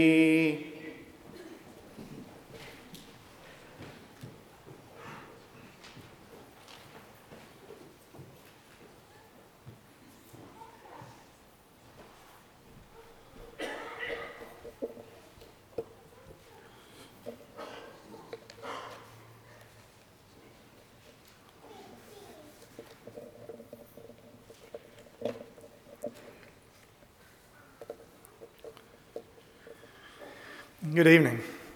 Good evening.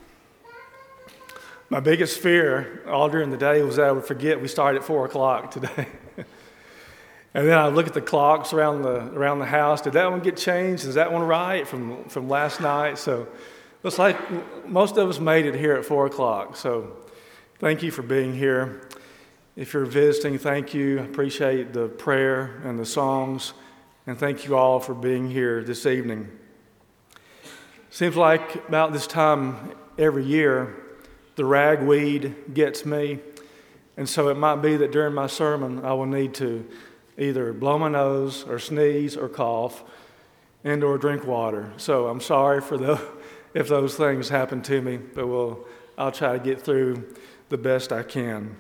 My biggest fear all during the day was that I would forget we started at 4 o'clock today. And then I look at the clocks around the house. Did that one get changed? Is that one right from last night? So looks like most of us made it here at 4 o'clock. So thank you for being here. If you're visiting, thank you. I appreciate the prayer and the songs. And thank you all for being here this evening. Seems like about this time every year, the ragweed gets me. And so it might be that during my sermon, I will need to either blow my nose or sneeze or cough and or drink water. So I'm sorry for if those things happen to me, but I'll try to get through the best I can.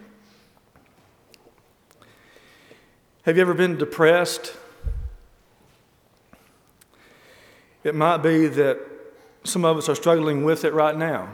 Have you ever been depressed? It might be that some of us are struggling with it right now.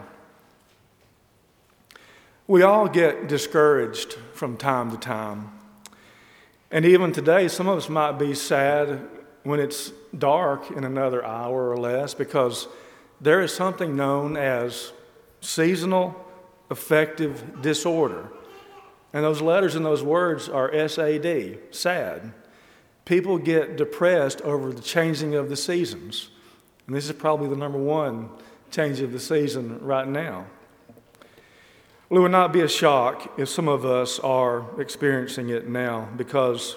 We all get discouraged from time to time. And even today, some of us might be sad when it's dark in another hour or less because there is something known as seasonal affective disorder. And those letters and those words are SAD, sad. People get depressed over the changing of the seasons. And this is probably the number one change of the season right now. Well, it would not be a shock if some of us are experiencing it now because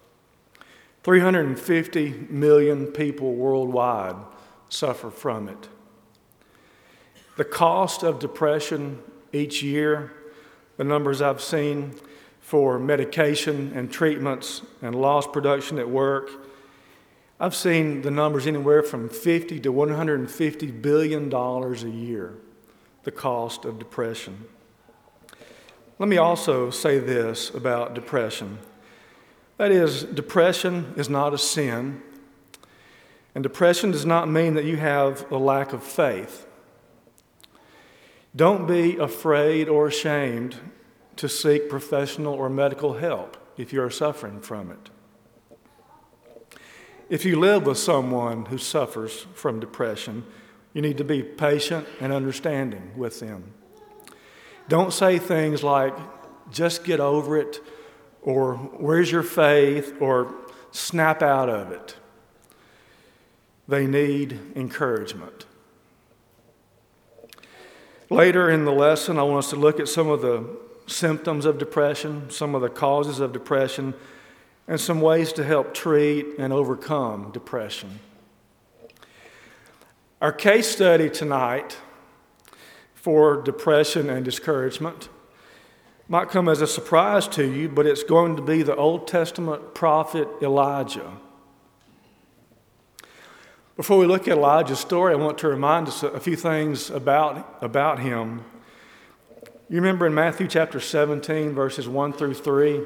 350 million people worldwide suffer from it. The cost of depression each year, the numbers I've seen for medication and treatments and lost production at work, I've seen the numbers anywhere from $50 to $150 billion a year, the cost of depression. Let me also say this about depression. That is, depression is not a sin, and depression does not mean that you have a lack of faith. Don't be afraid or ashamed to seek professional or medical help if you are suffering from it. If you live with someone who suffers from depression, you need to be patient and understanding with them. Don't say things like, just get over it, or where's your faith, or snap out of it. They need encouragement. Later in the lesson, I want us to look at some of the symptoms of depression, some of the causes of depression, and some ways to help treat and overcome depression. Our case study tonight for depression and discouragement might come as a surprise to you, but it's going to be the Old Testament prophet Elijah. Before we look at Elijah's story, I want to remind us a few things about him. You remember in Matthew chapter 17, verses 1 through 3,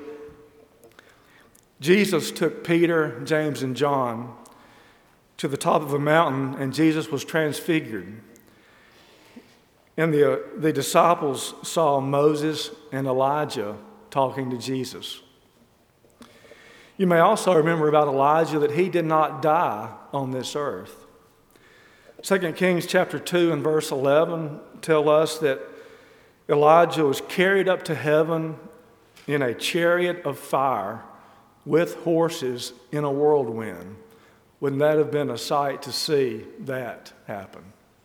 Jesus took Peter, James, and John to the top of a mountain, and Jesus was transfigured. And the disciples saw Moses and Elijah talking to Jesus. You may also remember about Elijah that he did not die on this earth. 2 Kings chapter 2 and verse 11 tell us that Elijah was carried up to heaven in a chariot of fire with horses in a whirlwind. Wouldn't that have been a sight to see that happen?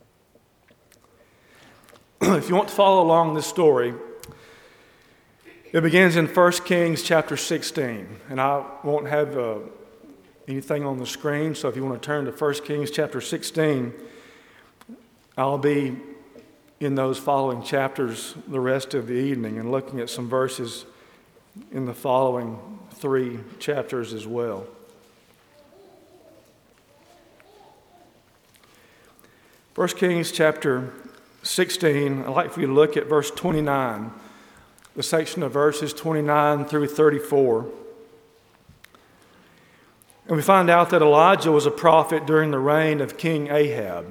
If you want to follow along this story, it begins in 1 Kings chapter 16. And I won't have anything on the screen, so if you want to turn to 1 Kings chapter 16, I'll be in those following chapters the rest of the evening and looking at some verses in the following 3 chapters as well. 1 Kings chapter 16, I'd like for you to look at verse 29, the section of verses 29 through 34. And we find out that Elijah was a prophet during the reign of King Ahab.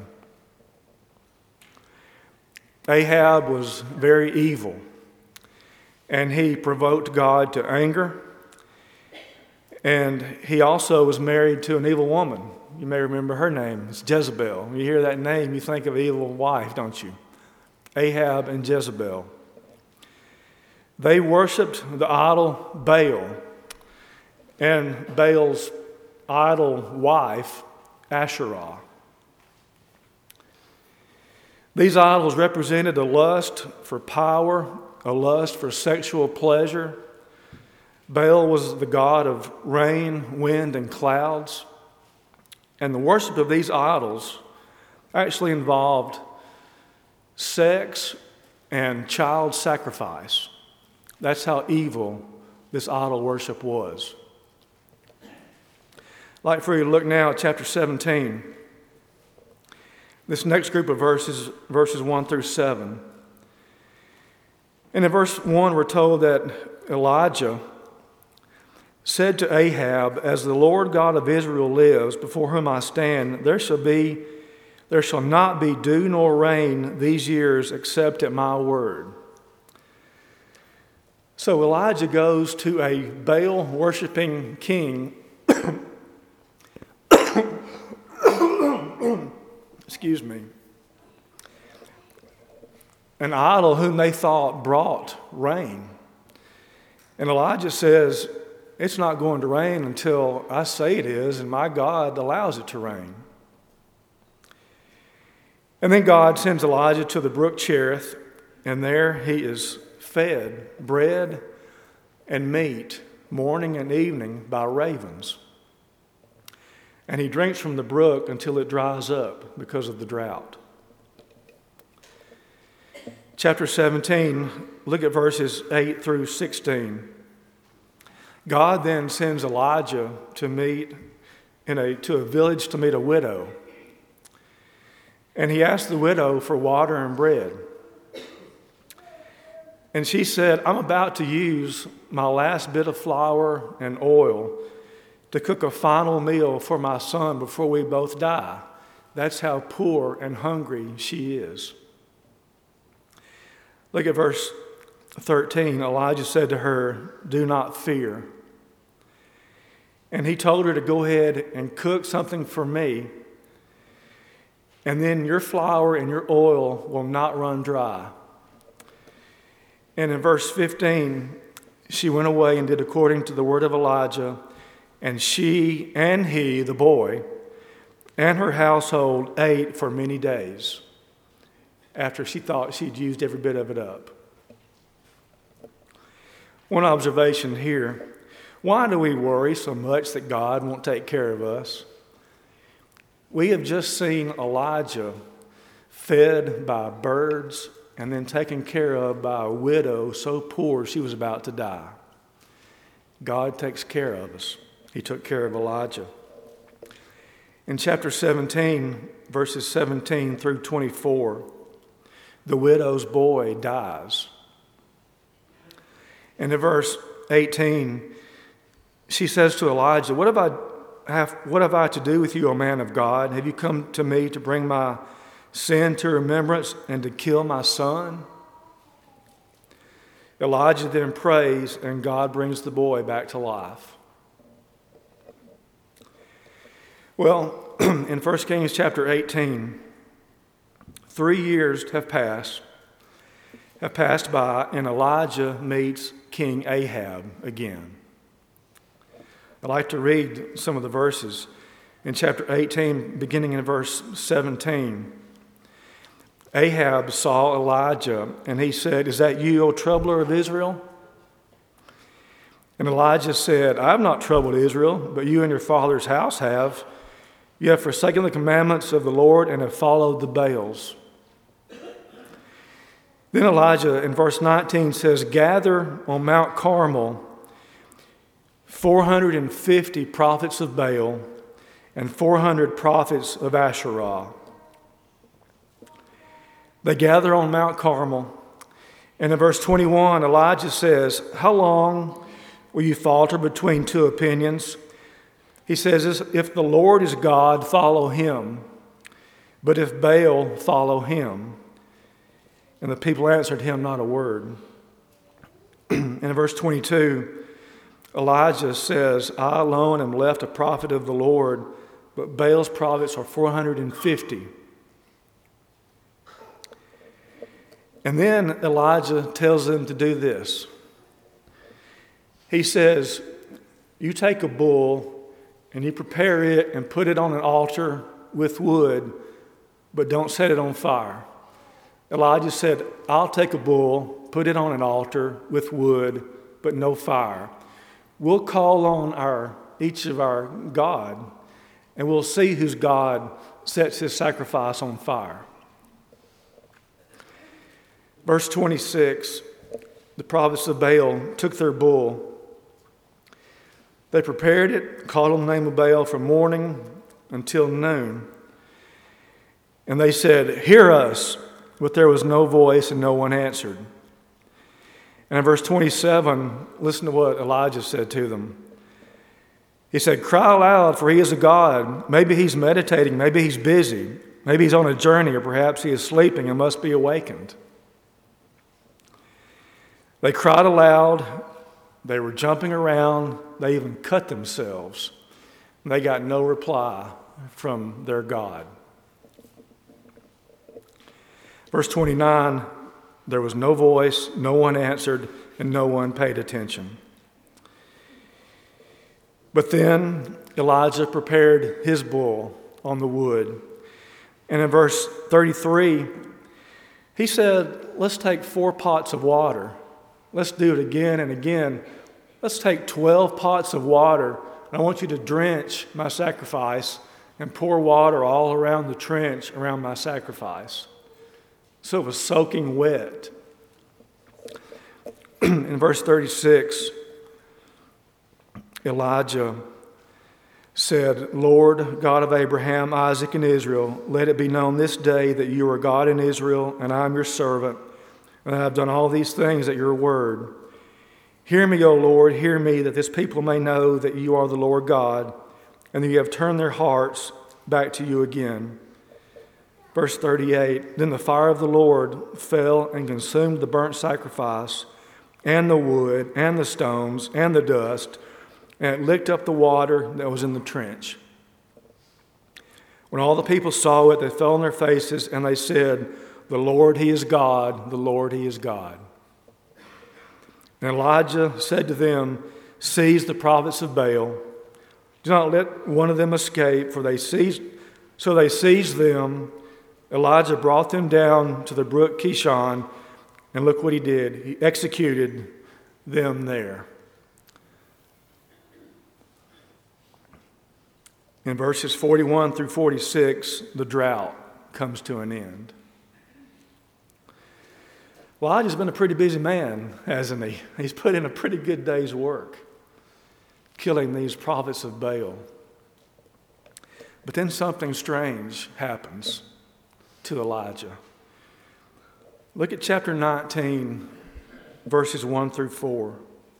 Ahab was very evil, and he provoked God to anger. And he also was married to an evil woman. You may remember her name. It's Jezebel. When you hear that name, you think of an evil wife, don't you? Ahab and Jezebel. They worshiped the idol Baal and Baal's idol wife, Asherah. These idols represented a lust for power, a lust for sexual pleasure. Baal was the god of rain, wind, and clouds. And the worship of these idols actually involved sex and child sacrifice. That's how evil this idol worship was. I'd like for you to look now at chapter 17. This next group of verses 1 through 7. And in verse 1, we're told that Elijah said to Ahab, "As the Lord God of Israel lives, before whom I stand, there shall not be dew nor rain these years except at my word." So Elijah goes to a Baal-worshiping king, excuse me, an idol whom they thought brought rain. And Elijah says, "It's not going to rain until I say it is, and my God allows it to rain." And then God sends Elijah to the brook Cherith, and there he is fed bread and meat morning and evening by ravens. And he drinks from the brook until it dries up because of the drought. Chapter 17, look at verses 8 through 16. God then sends Elijah to a village to meet a widow. And he asked the widow for water and bread. And she said, "I'm about to use my last bit of flour and oil to cook a final meal for my son before we both die." That's how poor and hungry she is. Look at verse 13. Elijah said to her, "Do not fear." And he told her to go ahead and cook something for me, and then your flour and your oil will not run dry. And in verse 15, she went away and did according to the word of Elijah, and she and he, the boy, and her household ate for many days after she thought she'd used every bit of it up. One observation here. Why do we worry so much that God won't take care of us? We have just seen Elijah fed by birds and then taken care of by a widow so poor she was about to die. God takes care of us. He took care of Elijah. In chapter 17, verses 17 through 24, the widow's boy dies. And in verse 18, she says to Elijah, What have I to do with you, O man of God? Have you come to me to bring my sin to remembrance and to kill my son?" Elijah then prays, and God brings the boy back to life. Well, in 1 Kings chapter 18, 3 years have passed by, and Elijah meets King Ahab again. I'd like to read some of the verses. In chapter 18, beginning in verse 17, Ahab saw Elijah, and he said, "Is that you, O troubler of Israel?" And Elijah said, "I have not troubled Israel, but you and your father's house have. You have forsaken the commandments of the Lord and have followed the Baals." Then Elijah, in verse 19, says, "Gather on Mount Carmel 450 prophets of Baal and 400 prophets of Asherah." They gather on Mount Carmel. And in verse 21, Elijah says, "How long will you falter between two opinions?" He says, "If the Lord is God, follow him. But if Baal, follow him." And the people answered him not a word. And in verse 22, Elijah says, "I alone am left a prophet of the Lord, but Baal's prophets are 450. And then Elijah tells them to do this. He says, "You take a bull and you prepare it and put it on an altar with wood, but don't set it on fire." Elijah said, "I'll take a bull, put it on an altar with wood, but no fire. We'll call on each of our God, and we'll see whose God sets his sacrifice on fire." Verse 26, the prophets of Baal took their bull. They prepared it, called on the name of Baal from morning until noon. And they said, "Hear us." But there was no voice and no one answered. And in verse 27, listen to what Elijah said to them. He said, "Cry aloud, for he is a God. Maybe he's meditating, maybe he's busy, maybe he's on a journey, or perhaps he is sleeping and must be awakened." They cried aloud, they were jumping around, they even cut themselves. And they got no reply from their God. Verse 29, there was no voice, no one answered, and no one paid attention. But then Elijah prepared his bull on the wood. And in verse 33, he said, "Let's take 4 pots of water. Let's do it again and again. Let's take 12 pots of water. And I want you to drench my sacrifice and pour water all around the trench around my sacrifice." So it was soaking wet. In verse 36, Elijah said, "Lord, God of Abraham, Isaac, and Israel, let it be known this day that you are God in Israel, and I am your servant, and I have done all these things at your word. Hear me, O Lord, hear me, that this people may know that you are the Lord God, and that you have turned their hearts back to you again." Verse 38, "Then the fire of the Lord fell and consumed the burnt sacrifice, and the wood, and the stones, and the dust, and it licked up the water that was in the trench. When all the people saw it, they fell on their faces, and they said, 'The Lord, He is God, the Lord, He is God.' And Elijah said to them, 'Seize the prophets of Baal. Do not let one of them escape,' so they seized them. Elijah brought them down to the brook Kishon, and look what he did. He executed them there." In verses 41 through 46, the drought comes to an end. Elijah's been a pretty busy man, hasn't he? He's put in a pretty good day's work, killing these prophets of Baal. But then something strange happens to Elijah. Look at chapter 19, verses 1 through 4.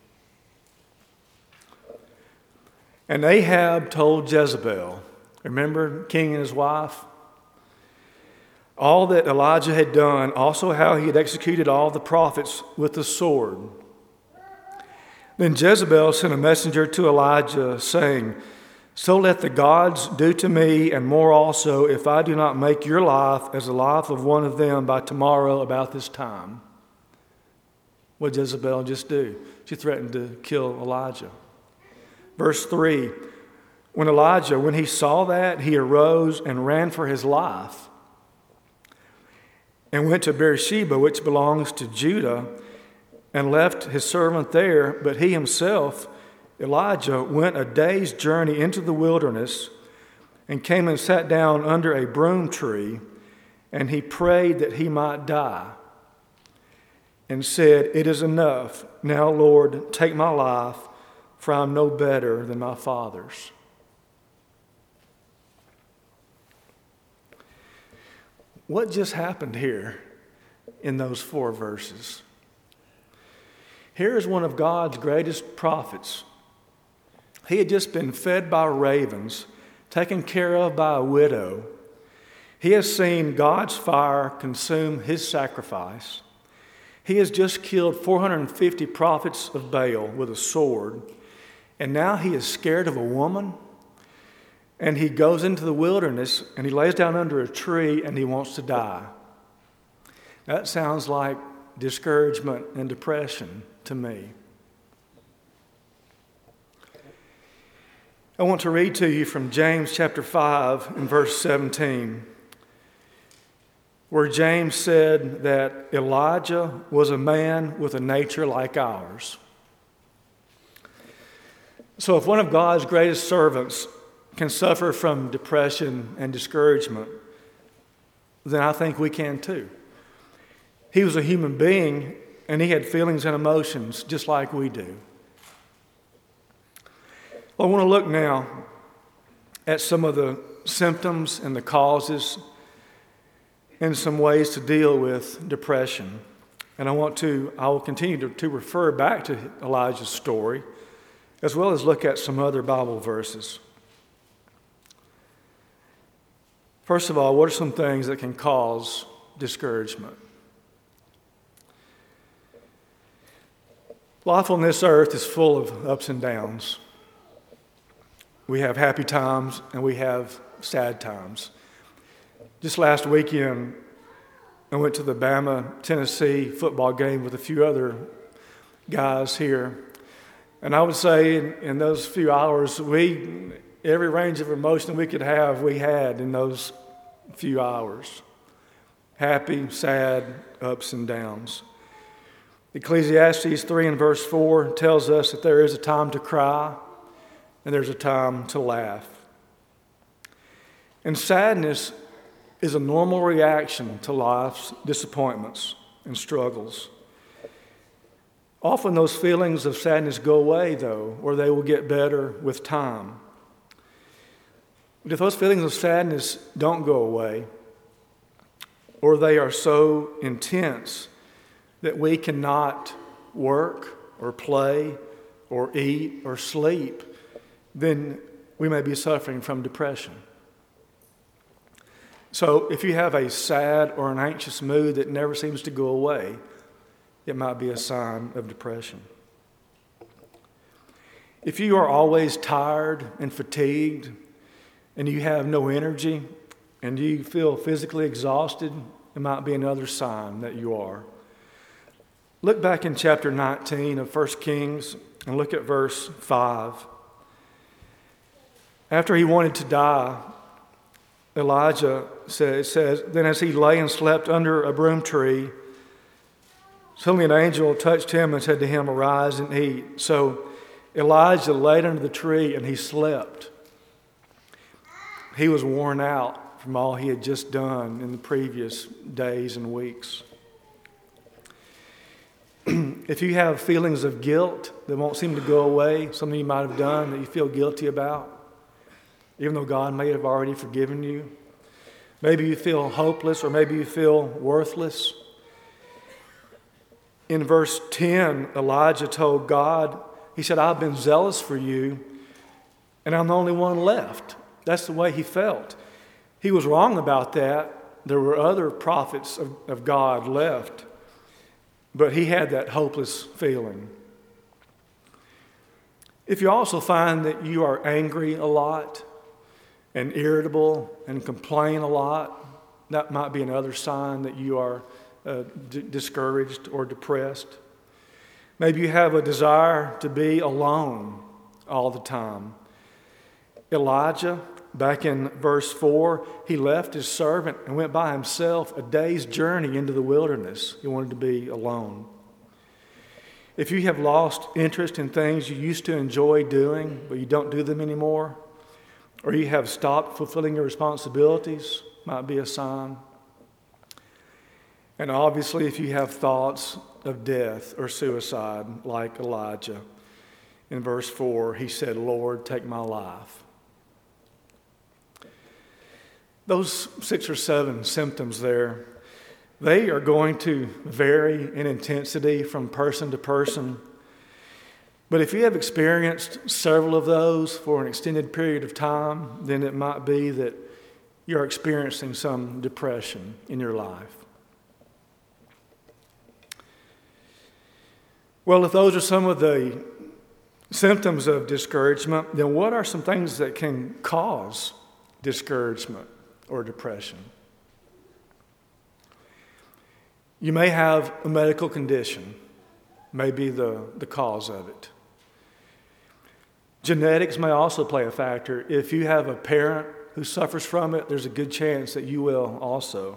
"And Ahab told Jezebel," remember king and his wife, "all that Elijah had done, also how he had executed all the prophets with the sword. Then Jezebel sent a messenger to Elijah, saying, 'So let the gods do to me, and more also, if I do not make your life as the life of one of them by tomorrow about this time.'" What did Jezebel just do? She threatened to kill Elijah. Verse 3, when he saw that, he arose and ran for his life and went to Beersheba, which belongs to Judah, and left his servant there, but he himself, Elijah, went a day's journey into the wilderness and came and sat down under a broom tree, and he prayed that he might die and said, "It is enough. Now, Lord, take my life, for I am no better than my fathers." What just happened here in those 4 verses. Here is one of God's greatest prophets. He had just been fed by ravens, taken care of by a widow. He has seen God's fire consume his sacrifice. He has just killed 450 prophets of Baal with a sword, and now he is scared of a woman, and he goes into the wilderness, and he lays down under a tree, and he wants to die. That sounds like discouragement and depression to me. I want to read to you from James chapter 5 and verse 17, where James said that Elijah was a man with a nature like ours. So if one of God's greatest servants can suffer from depression and discouragement, then I think we can too. He was a human being, and he had feelings and emotions just like we do. Well, I want to look now at some of the symptoms and the causes and some ways to deal with depression. And I will continue to refer back to Elijah's story, as well as look at some other Bible verses. First of all, what are some things that can cause discouragement? Life on this earth is full of ups and downs. We have happy times and we have sad times. Just last weekend, I went to the Bama-Tennessee football game with a few other guys here. And I would say in those few hours, every range of emotion we could have, we had in those few hours. Happy, sad, ups and downs. Ecclesiastes 3 and verse 4 tells us that there is a time to cry and there's a time to laugh. And sadness is a normal reaction to life's disappointments and struggles. Often those feelings of sadness go away, though, or they will get better with time. But if those feelings of sadness don't go away, or they are so intense that we cannot work or play or eat or sleep, then we may be suffering from depression. So if you have a sad or an anxious mood that never seems to go away, it might be a sign of depression. If you are always tired and fatigued and you have no energy and you feel physically exhausted, it might be another sign that you are. Look back in chapter 19 of 1 Kings and look at verse 5. After he wanted to die, Elijah says, then as he lay and slept under a broom tree, suddenly an angel touched him and said to him, arise and eat. So Elijah laid under the tree and he slept. He was worn out from all he had just done in the previous days and weeks. If you have feelings of guilt that won't seem to go away, something you might have done that you feel guilty about, even though God may have already forgiven you, maybe you feel hopeless or maybe you feel worthless. In verse 10, Elijah told God, he said, I've been zealous for you and I'm the only one left. That's the way he felt. He was wrong about that. There were other prophets of God left, but he had that hopeless feeling. If you also find that you are angry a lot and irritable and complain a lot, that might be another sign that you are discouraged or depressed. Maybe you have a desire to be alone all the time. Elijah, back in verse 4, he left his servant and went by himself a day's journey into the wilderness. He wanted to be alone. If you have lost interest in things you used to enjoy doing, but you don't do them anymore, or you have stopped fulfilling your responsibilities, might be a sign. And obviously, if you have thoughts of death or suicide, like Elijah, in verse 4, he said, Lord, take my life. Those 6 or 7 symptoms there They are going to vary in intensity from person to person. But if you have experienced several of those for an extended period of time, then it might be that you're experiencing some depression in your life. Well, if those are some of the symptoms of discouragement, then what are some things that can cause discouragement or depression? You may have a medical condition, may be the cause of it. Genetics may also play a factor. If you have a parent who suffers from it, there's a good chance that you will also.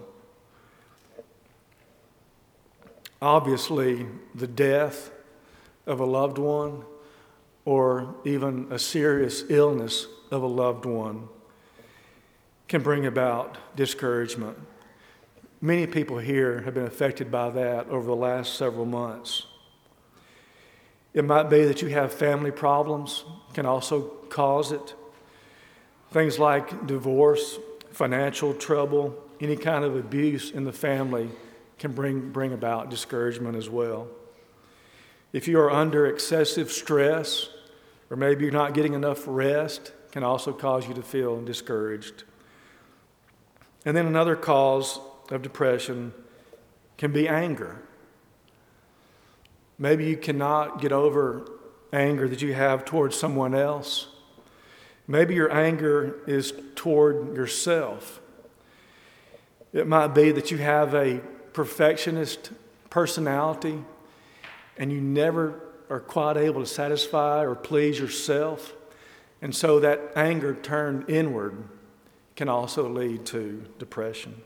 Obviously, the death of a loved one or even a serious illness of a loved one can bring about discouragement. Many people here have been affected by that over the last several months. It might be that you have family problems, can also cause it. Things like divorce, financial trouble, any kind of abuse in the family can bring about discouragement as well. If you are under excessive stress, or maybe you're not getting enough rest, can also cause you to feel discouraged. And then another cause of depression can be anger. Maybe you cannot get over anger that you have towards someone else. Maybe your anger is toward yourself. It might be that you have a perfectionist personality and you never are quite able to satisfy or please yourself. And so that anger turned inward can also lead to depression.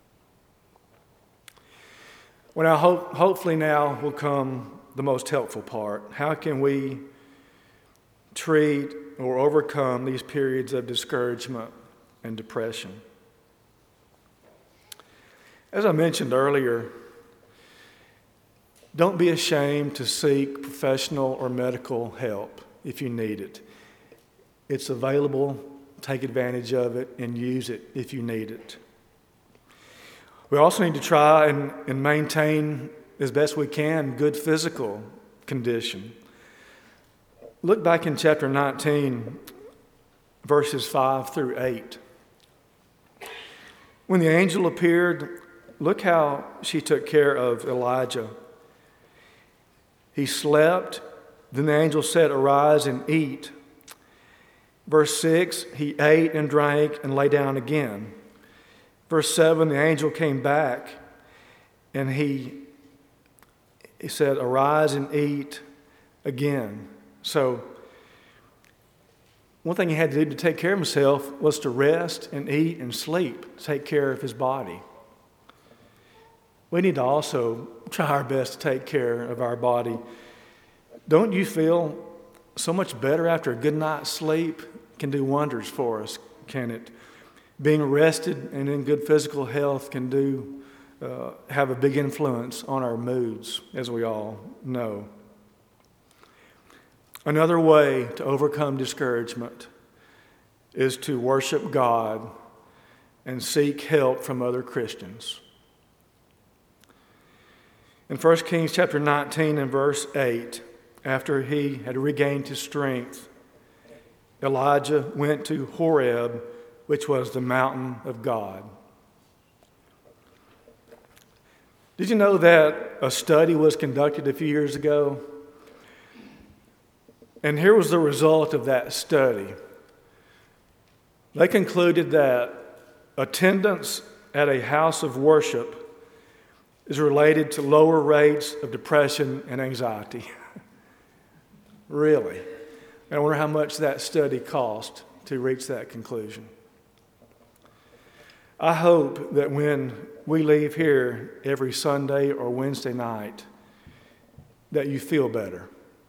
Well, now, hopefully now will come the most helpful part. How can we treat or overcome these periods of discouragement and depression? As I mentioned earlier, don't be ashamed to seek professional or medical help if you need it. It's available. Take advantage of it and use it if you need it. We also need to try and maintain as best we can good physical condition. Look back in chapter 19, verses 5 through 8. When the angel appeared, look how she took care of Elijah. He slept, then the angel said, "Arise and eat." Verse 6, he ate and drank and lay down again. Verse 7, the angel came back and he said, "Arise and eat again." So, one thing he had to do to take care of himself was to rest and eat and sleep, take care of his body. We need to also try our best to take care of our body. Don't you feel so much better after a good night's sleep? Can do wonders for us, can it? Being rested and in good physical health can have a big influence on our moods, as we all know. Another way to overcome discouragement is to worship God and seek help from other Christians. In 1 Kings chapter 19 and verse 8, after he had regained his strength, Elijah went to Horeb, which was the mountain of God. Did you know that a study was conducted a few years ago? And here was the result of that study. They concluded that attendance at a house of worship is related to lower rates of depression and anxiety. Really? I wonder how much that study cost to reach that conclusion. I hope that when we leave here every Sunday or Wednesday night, that you feel better.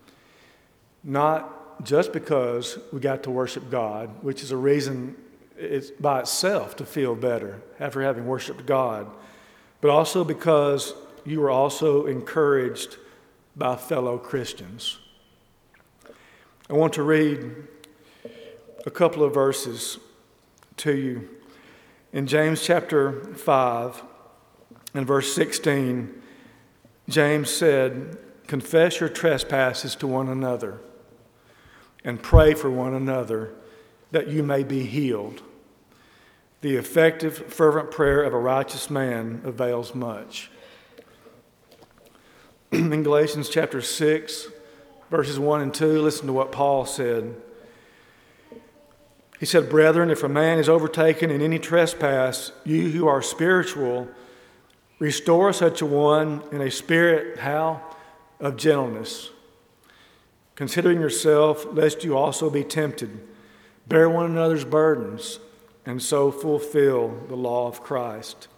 Not just because we got to worship God, which is a reason it's by itself to feel better after having worshiped God, but also because you were also encouraged by fellow Christians. I want to read a couple of verses to you. In James chapter 5, In verse 16, James said, "Confess your trespasses to one another and pray for one another that you may be healed. The effective, fervent prayer of a righteous man avails much." In Galatians chapter 6, verses 1 and 2, listen to what Paul said. He said, "Brethren, if a man is overtaken in any trespass, you who are spiritual, restore such a one in a spirit," how? "Of gentleness. Considering yourself, lest you also be tempted. Bear one another's burdens, and so fulfill the law of Christ."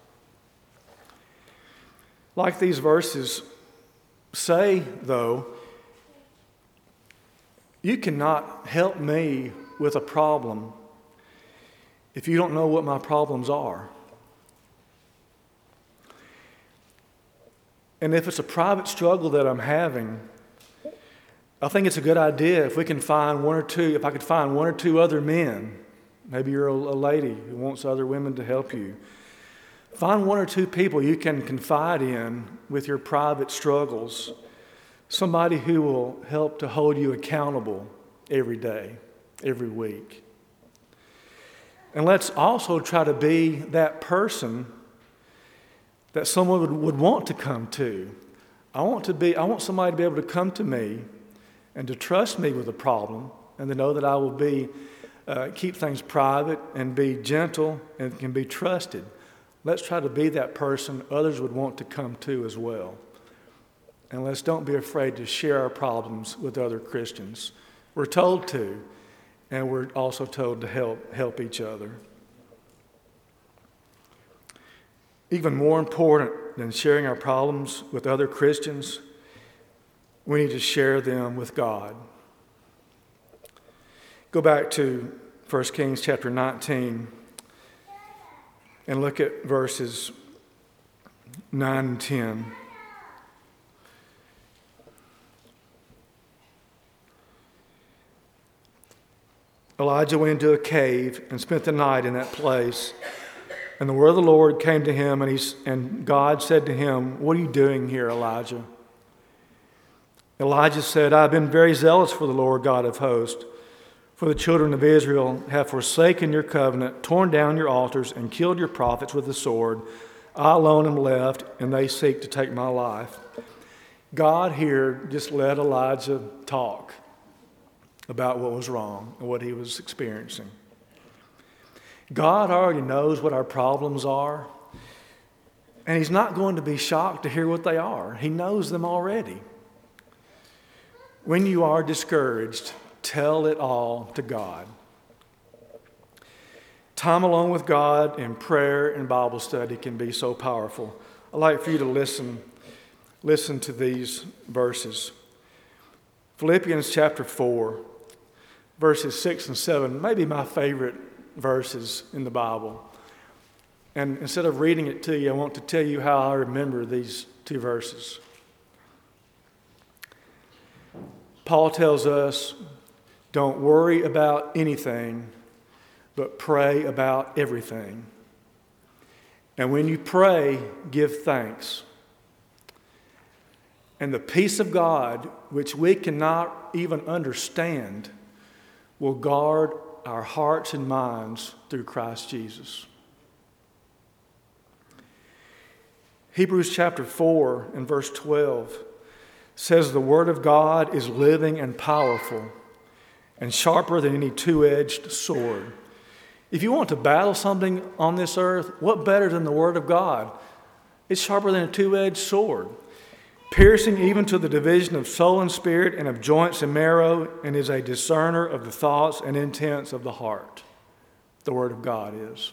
Like these verses say, though, you cannot help me with a problem if you don't know what my problems are. And if it's a private struggle that I'm having, I think it's a good idea if I could find one or two other men. Maybe you're a lady who wants other women to help you. Find one or two people you can confide in with your private struggles. Somebody who will help to hold you accountable every day, every week. And let's also try to be that person that someone would want to come to. I want somebody to be able to come to me and to trust me with a problem, and to know that I will keep things private and be gentle and can be trusted. Let's try to be that person others would want to come to as well. And let's don't be afraid to share our problems with other Christians. We're told to, and we're also told to help each other. Even more important than sharing our problems with other Christians, we need to share them with God. Go back to 1 Kings chapter 19 and look at verses 9 and 10. Elijah went into a cave and spent the night in that place. And the word of the Lord came to him, and God said to him, "What are you doing here, Elijah?" Elijah said, "I've been very zealous for the Lord God of hosts, for the children of Israel have forsaken your covenant, torn down your altars, and killed your prophets with the sword. I alone am left, and they seek to take my life." God here just let Elijah talk about what was wrong and what he was experiencing. God already knows what our problems are, and he's not going to be shocked to hear what they are. He knows them already. When you are discouraged, tell it all to God. Time alone with God in prayer and Bible study can be so powerful. I'd like for you to listen to these verses. Philippians chapter 4, verses 6 and 7, maybe my favorite verses in the Bible. And instead of reading it to you, I want to tell you how I remember these two verses. Paul tells us, don't worry about anything, but pray about everything. And when you pray, give thanks. And the peace of God, which we cannot even understand, will guard our hearts and minds through Christ Jesus. Hebrews chapter 4 and verse 12 says the Word of God is living and powerful and sharper than any two-edged sword. If you want to battle something on this earth, what better than the Word of God? It's sharper than a two-edged sword, piercing even to the division of soul and spirit and of joints and marrow, and is a discerner of the thoughts and intents of the heart. The Word of God is.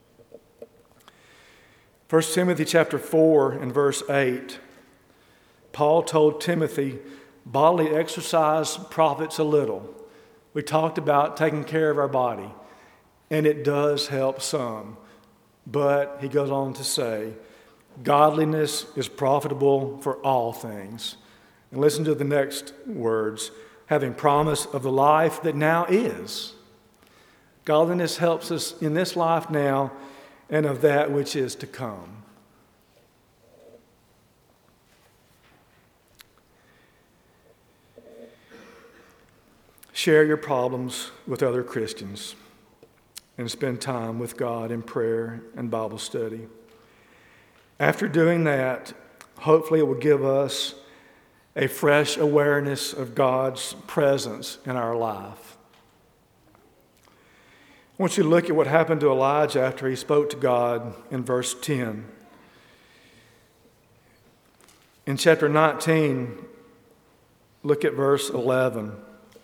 1 Timothy chapter 4 and verse 8, Paul told Timothy, bodily exercise profits a little. We talked about taking care of our body, and it does help some. But he goes on to say, godliness is profitable for all things. And listen to the next words, having promise of the life that now is. Godliness helps us in this life now and of that which is to come. share your problems with other Christians and spend time with God in prayer and Bible study. After doing that, hopefully it will give us a fresh awareness of God's presence in our life. I want you to look at what happened to Elijah after he spoke to God in verse 10. In chapter 19, look at verse 11.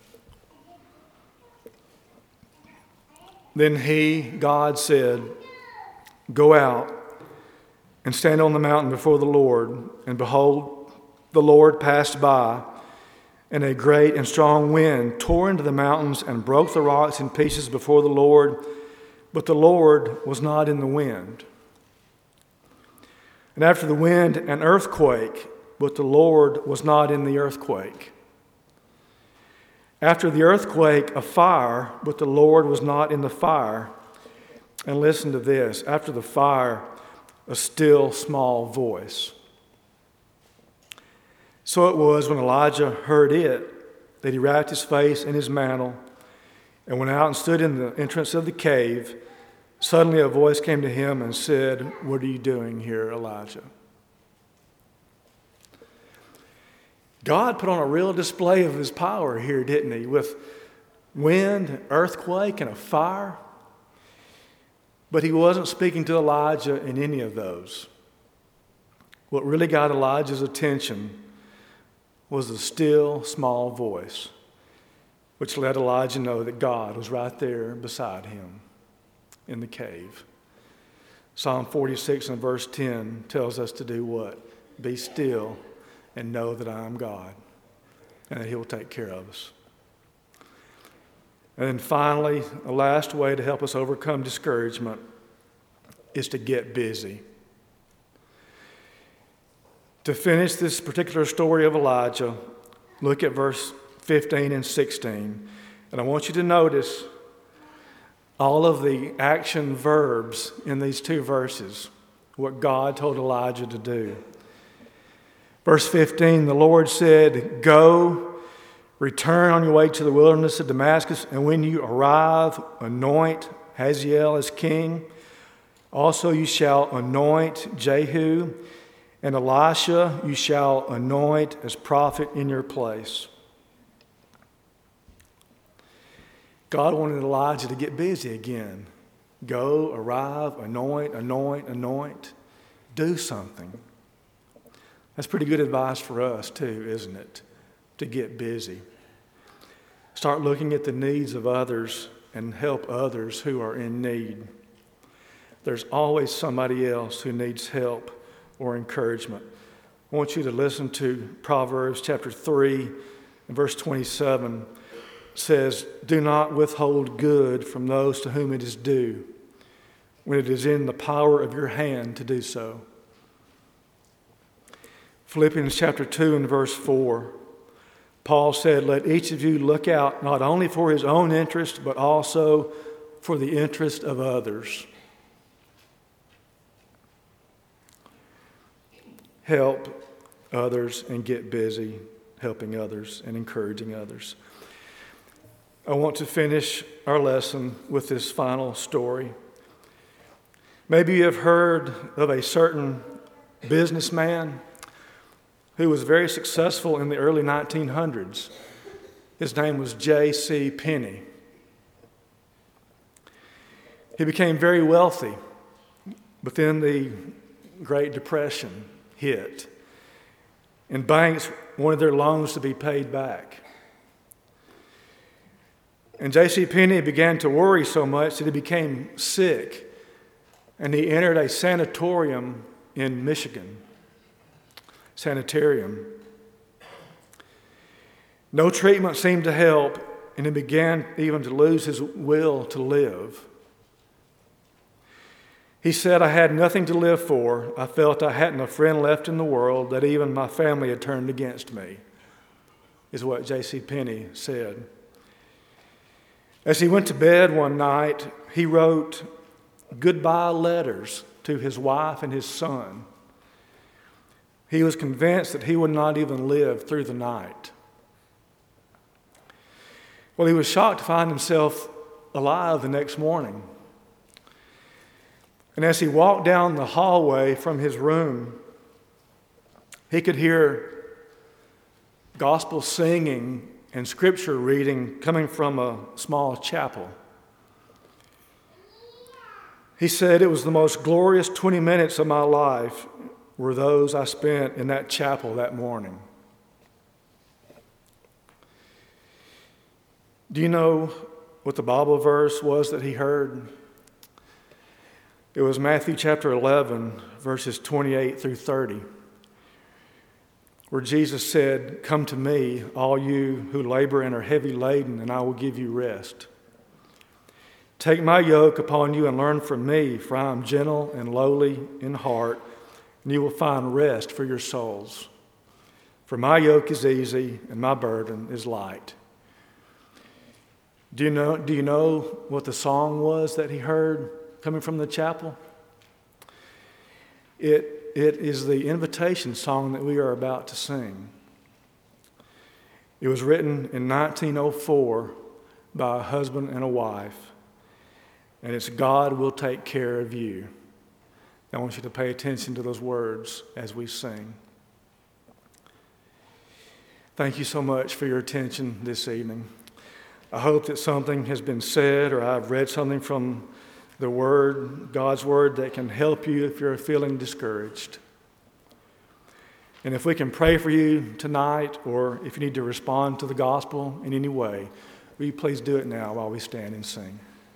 Then God said, "Go out and stand on the mountain before the Lord." And behold, the Lord passed by, and a great and strong wind tore into the mountains and broke the rocks in pieces before the Lord, but the Lord was not in the wind. And after the wind, an earthquake, but the Lord was not in the earthquake. After the earthquake, a fire, but the Lord was not in the fire. And listen to this, after the fire, a still small voice. So it was when Elijah heard it that he wrapped his face in his mantle and went out and stood in the entrance of the cave. Suddenly a voice came to him and said, "What are you doing here, Elijah?" God put on a real display of his power here, didn't he? With wind, earthquake, and a fire. But he wasn't speaking to Elijah in any of those. What really got Elijah's attention was the still, small voice, which let Elijah know that God was right there beside him in the cave. Psalm 46 and verse 10 tells us to do what? Be still and know that I am God, and that he will take care of us. And then finally, the last way to help us overcome discouragement is to get busy. To finish this particular story of Elijah, look at verse 15 and 16. And I want you to notice all of the action verbs in these two verses, what God told Elijah to do. Verse 15, the Lord said, "Go, return on your way to the wilderness of Damascus, and when you arrive, anoint Hazael as king. Also you shall anoint Jehu, and Elisha you shall anoint as prophet in your place." God wanted Elijah to get busy again. Go, arrive, anoint. Do something. That's pretty good advice for us too, isn't it? To get busy. Start looking at the needs of others and help others who are in need. There's always somebody else who needs help or encouragement. I want you to listen to Proverbs chapter 3 and verse 27. It says, "Do not withhold good from those to whom it is due, when it is in the power of your hand to do so." Philippians chapter 2 and verse 4, Paul said, "Let each of you look out not only for his own interest, but also for the interest of others." Help others and get busy helping others and encouraging others. I want to finish our lesson with this final story. Maybe you have heard of a certain businessman who was very successful in the early 1900s. His name was J.C. Penney. He became very wealthy, but then the Great Depression hit, and banks wanted their loans to be paid back. And J.C. Penney began to worry so much that he became sick, and he entered a sanatorium in Michigan. Sanitarium. No treatment seemed to help, and he began even to lose his will to live. He said, "I had nothing to live for. I felt I hadn't a friend left in the world, that even my family had turned against me," is what J.C. Penney said. As he went to bed one night, he wrote goodbye letters to his wife and his son. He was convinced that he would not even live through the night. Well, he was shocked to find himself alive the next morning. And as he walked down the hallway from his room, he could hear gospel singing and scripture reading coming from a small chapel. He said, "It was the most glorious 20 minutes of my life were those I spent in that chapel that morning." Do you know what the Bible verse was that he heard? It was Matthew chapter 11, verses 28 through 30, where Jesus said, "Come to me, all you who labor and are heavy laden, and I will give you rest. Take my yoke upon you and learn from me, for I am gentle and lowly in heart, and you will find rest for your souls. For my yoke is easy and my burden is light." Do you know what the song was that he heard coming from the chapel? It is the invitation song that we are about to sing. It was written in 1904 by a husband and a wife, and it's "God will take care of you." I want you to pay attention to those words as we sing. Thank you so much for your attention this evening. I hope that something has been said, or I've read something from the Word, God's Word, that can help you if you're feeling discouraged. And if we can pray for you tonight, or if you need to respond to the gospel in any way, will you please do it now while we stand and sing.